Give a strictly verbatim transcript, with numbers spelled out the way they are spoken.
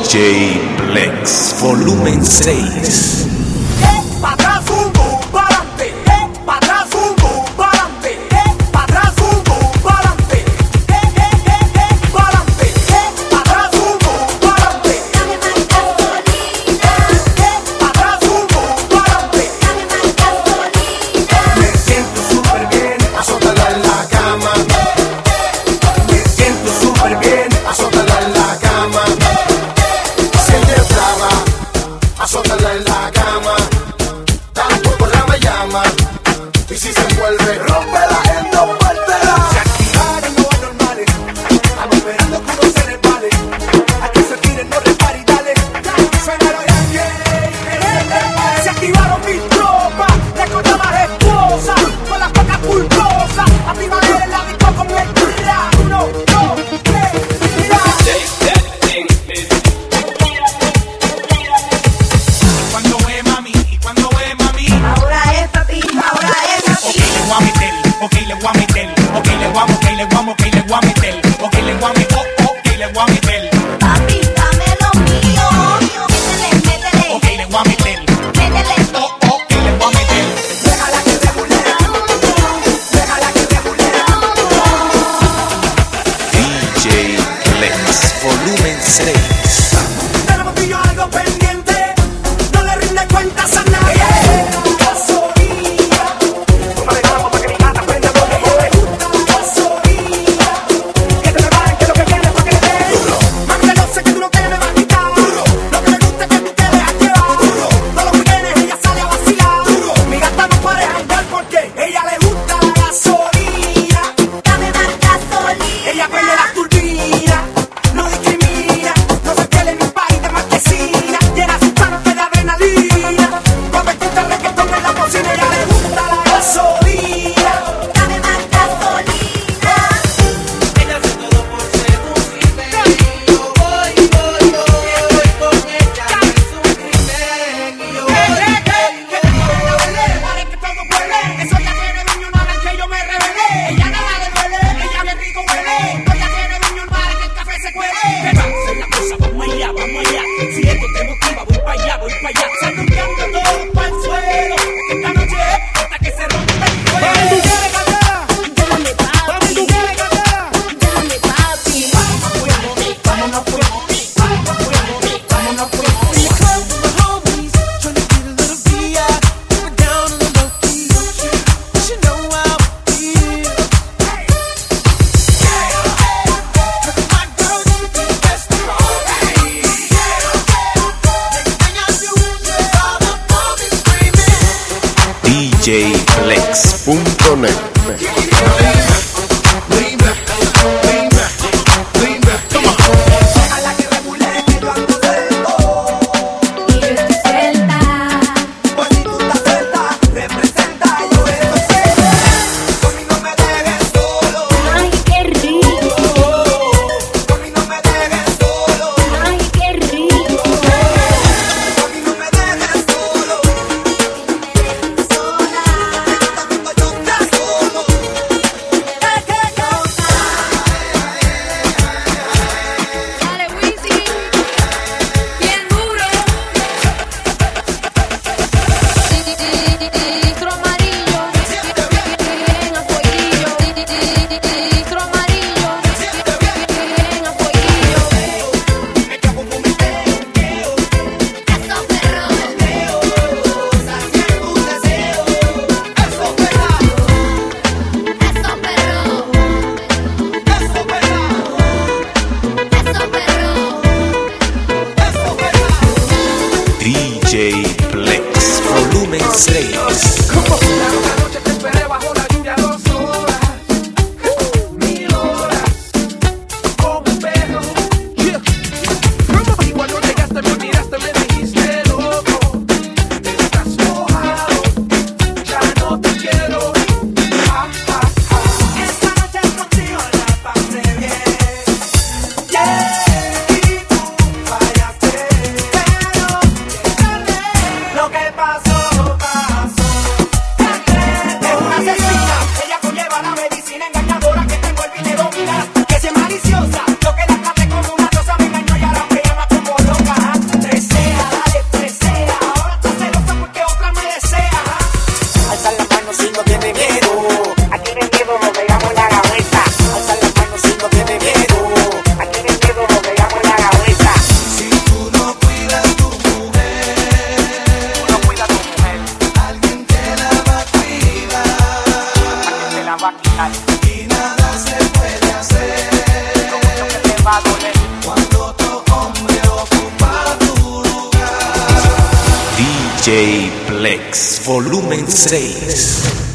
J Plex, volumen seis. Pa' atrás, boom, boom, pa'lante. Eh, pa' atrás, boom, boom, pa'lante. Eh, pa' atrás, boom, boom, pa'lante. Eh, eh, eh, eh, pa'lante. Eh, pa' atrás, boom, boom, pa'lante. Dame más gasolina. Eh, pa' atrás, boom, boom, pa'lante. Dame más gasolina. Me siento súper bien, azótala en la cama. Me siento súper bien, azótala en la cama. Si ella es brava, azótala en la cama. Tampoco la me llama. Y si se envuelve, rómpela en dos partes. Se activaron los anormales. Estamos esperando que uno se resbale. A que se tiren, no repare y dale. Suena los yankees. Se activaron mis tropas, recordar las esposas, con las pocas pulposas, activar el hábito con el tra. Uno, dos, tres, mira. Cuando ve mami, y cuando ve mami, Ahora es papi, ahora es papi. ok le voy a meter, ok le voy a meter, ok le voy a, ok le voy a, ok le voy a meter, ok le voy a meter, ok le voy a meter, Papi, dame lo mío. Métele, métele, ok le voy a meter, métele. ok le voy a meter. Déjala que regule, déjala que regule. D J Plex, volumen seis. Tenemos tú y yo algo pendiente, no le rinde cuentas a nadie. Gasolina, toma de campo pa' que mi gata prenda lo que mueve. Gasolina, que te preparen que lo que viene es pa' que le dé. Mami, que no sé que tú no te me vas a quitar. Lo que me gusta es que tú te dejas llevar. Todos los weekendes ella sale a vacilar. Mi gata no para de jangar porque ella le gusta la gasolina. Dame más gasolina. Ella prende las turbinas, no discrimina, no se pierde en un país de marquesina, llena sus manos de adrenalina, convertirte en reggaetón en la cocina, ella le gusta la gasolina. Dame más gasolina. Ella hace todo por seducirme. Y yo voy, voy, voy. Estoy con ella, no es un crimen. Y yo voy, voy, voy. Para que todo huele, eso ya tiene dueño una vez que yo me rebelé, ella nada le duele, ella bien rico huele, pues ya tiene dueño un bar que el café se cuele. ¿Qué va a hacer la cosa? Vamos allá, vamos allá, si esto te motiva, voy para allá, voy para allá, se rompiendo todo para el suelo, es que esta noche es hasta que se rompe el cuero. Déjame papi. Déjame papi. Vámonos fuego, vámonos fuego, vámonos fuego. D J Plex punto net. Déjala que regule, que yo ando suelto. Y yo estoy suelta. Pues si tú estás suelta, representa, yo estoy suelta. Conmigo no me dejes solo, Ay, qué rico. conmigo no me dejes solo, Ay, qué rico. conmigo no me dejes solo. Sola. Cuando yo esté solo. miedo. A tiene miedo, nos pegamos en la gaveta. Alza las manos si no tiene miedo. A tiene miedo, nos pegamos en la gaveta. Si tú no cuidas tu mujer, Tú no cuidas a tu mujer, alguien te la va a cuidar. alguien te la va a quitar. Y nada se puede hacer Lo mucho que te va a doler. cuando otro hombre ocupa tu lugar. D J Plex Volumen seis.